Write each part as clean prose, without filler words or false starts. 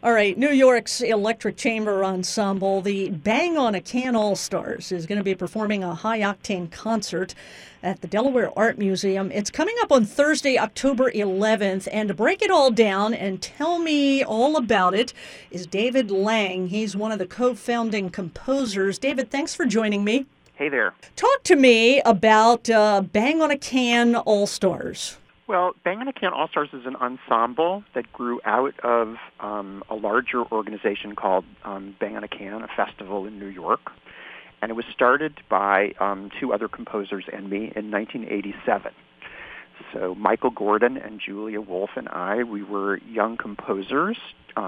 All right, New York's Electric Chamber Ensemble, the Bang on a Can All-Stars, is going to be performing a high-octane concert at the Delaware Art Museum. It's coming up on Thursday, October 11th, and to break it all down and tell me all about it is David Lang. He's one of the co-founding composers. David, thanks for joining me. Hey there. Talk to me about Bang on a Can All-Stars. Well, Bang on a Can All-Stars is an ensemble that grew out of a larger organization called Bang on a Can, a festival in New York. And it was started by two other composers and me in 1987. So Michael Gordon and Julia Wolf and I, we were young composers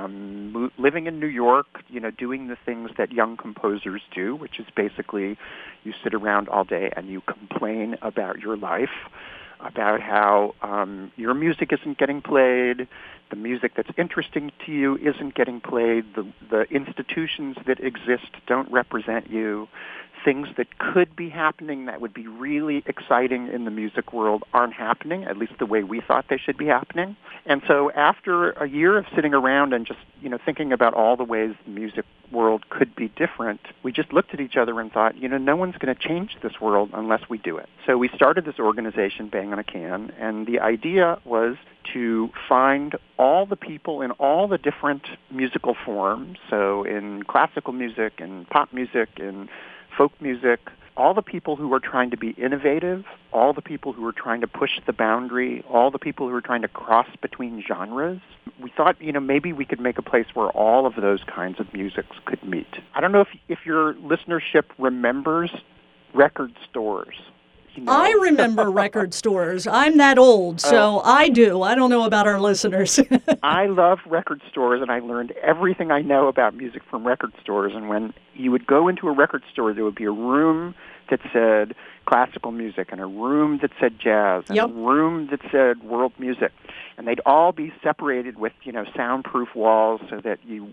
living in New York, doing the things that young composers do, which is basically you sit around all day and you complain about your life, about how your music isn't getting played, the music that's interesting to you isn't getting played, the institutions that exist don't represent you, things that could be happening that would be really exciting in the music world aren't happening, at least the way we thought they should be happening. And so after a year of sitting around and just, thinking about all the ways the music world could be different, we just looked at each other and thought, no one's going to change this world unless we do it. So we started this organization, Bang on a Can, and the idea was to find all the people in all the different musical forms, so in classical music and pop music and folk music, all the people who are trying to be innovative, all the people who are trying to push the boundary, all the people who are trying to cross between genres. We thought, maybe we could make a place where all of those kinds of musics could meet. I don't know if your listenership remembers record stores. I remember record stores. I'm that old, so I do. I don't know about our listeners. I love record stores, and I learned everything I know about music from record stores. And when you would go into a record store, there would be a room that said classical music, and a room that said jazz, and a room that said world music. And they'd all be separated with, soundproof walls so that you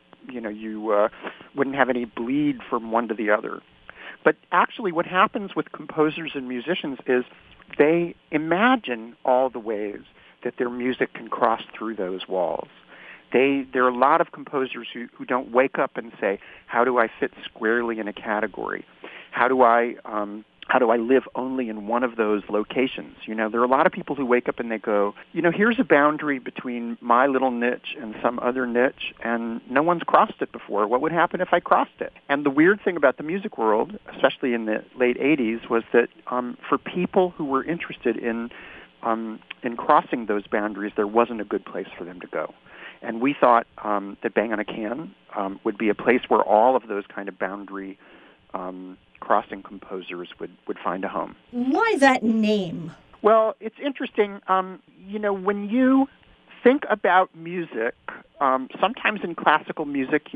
wouldn't have any bleed from one to the other. But actually what happens with composers and musicians is they imagine all the ways that their music can cross through those walls. There are a lot of composers who don't wake up and say, how do I fit squarely in a category? How do I live only in one of those locations? There are a lot of people who wake up and they go, here's a boundary between my little niche and some other niche, and no one's crossed it before. What would happen if I crossed it? And the weird thing about the music world, especially in the late 80s, was that for people who were interested in crossing those boundaries, there wasn't a good place for them to go. And we thought that Bang on a Can would be a place where all of those kind of boundary crossing composers would find a home. Why that name? Well, it's interesting. When you think about music, sometimes in classical music,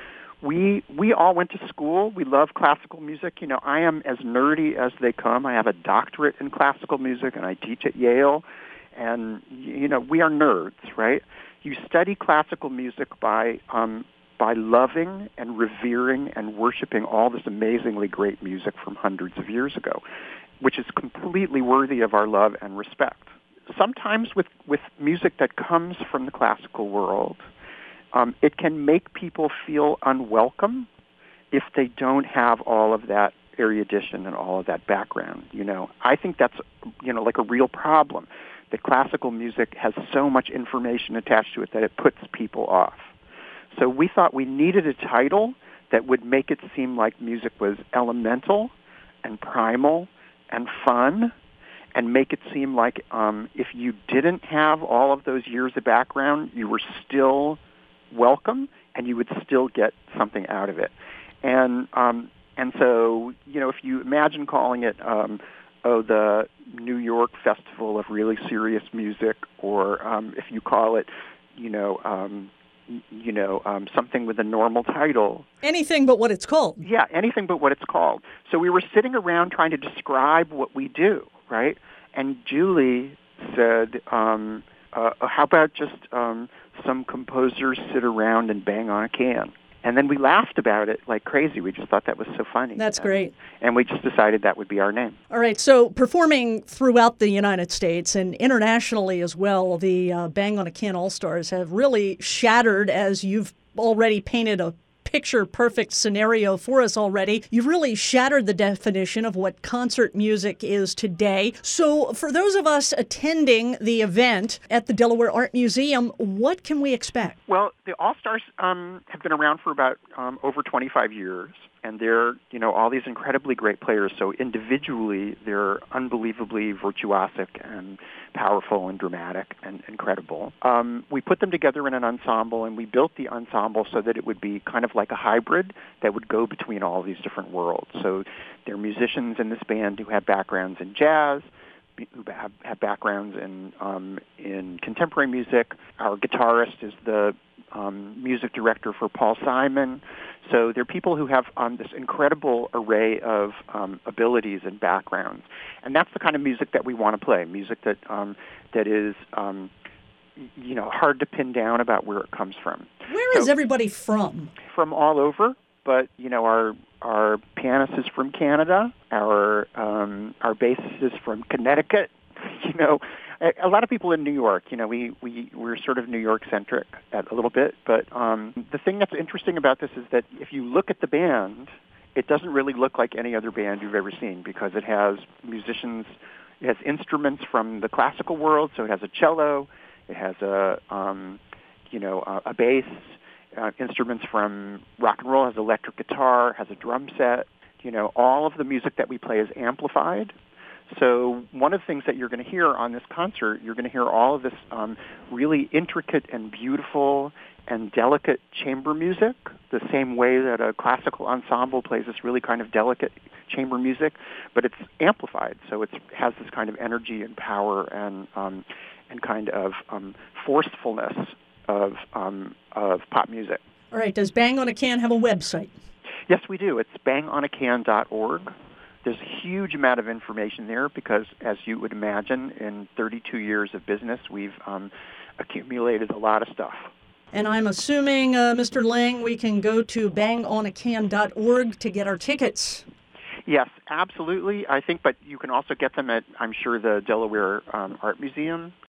we all went to school. We love classical music. I am as nerdy as they come. I have a doctorate in classical music, and I teach at Yale. And, we are nerds, right? You study classical music by loving and revering and worshiping all this amazingly great music from hundreds of years ago, which is completely worthy of our love and respect. Sometimes with music that comes from the classical world, it can make people feel unwelcome if they don't have all of that erudition and all of that background. I think that's, like a real problem, that classical music has so much information attached to it that it puts people off. So we thought we needed a title that would make it seem like music was elemental and primal and fun, and make it seem like if you didn't have all of those years of background, you were still welcome and you would still get something out of it. And so, if you imagine calling it the New York Festival of Really Serious Music, or if you call it, something with a normal title. Anything but what it's called. Yeah, anything but what it's called. So we were sitting around trying to describe what we do, right? And Julie said, how about just some composers sit around and bang on a can? And then we laughed about it like crazy. We just thought that was so funny. That's great. And we just decided that would be our name. All right. So performing throughout the United States and internationally as well, the Bang on a Can All-Stars have really shattered, as you've already painted a picture-perfect scenario for us already. You've really shattered the definition of what concert music is today. So for those of us attending the event at the Delaware Art Museum, what can we expect? Well, the All-Stars have been around for about over 25 years. And they're, all these incredibly great players. So individually, they're unbelievably virtuosic and powerful and dramatic and incredible. We put them together in an ensemble, and we built the ensemble so that it would be kind of like a hybrid that would go between all these different worlds. So there are musicians in this band who have backgrounds in jazz, who have backgrounds in contemporary music. Our guitarist is the music director for Paul Simon. So there are people who have this incredible array of abilities and backgrounds, and that's the kind of music that we want to play. Music that is hard to pin down about where it comes from. Where is everybody from? From all over, but our pianist is from Canada. Our bassist is from Connecticut. A lot of people in New York, we're sort of New York-centric a little bit. But the thing that's interesting about this is that if you look at the band, it doesn't really look like any other band you've ever seen because it has musicians, it has instruments from the classical world. So it has a cello, it has a bass, instruments from rock and roll, has electric guitar, has a drum set. All of the music that we play is amplified. So one of the things that you're going to hear on this concert, you're going to hear all of this really intricate and beautiful and delicate chamber music, the same way that a classical ensemble plays this really kind of delicate chamber music, but it's amplified. So it has this kind of energy and power and kind of forcefulness of pop music. All right. Does Bang on a Can have a website? Yes, we do. It's bangonacan.org. There's a huge amount of information there because, as you would imagine, in 32 years of business, we've accumulated a lot of stuff. And I'm assuming, Mr. Lang, we can go to bangonacan.org to get our tickets. Yes, absolutely. I think, but you can also get them at, I'm sure, the Delaware Art Museum.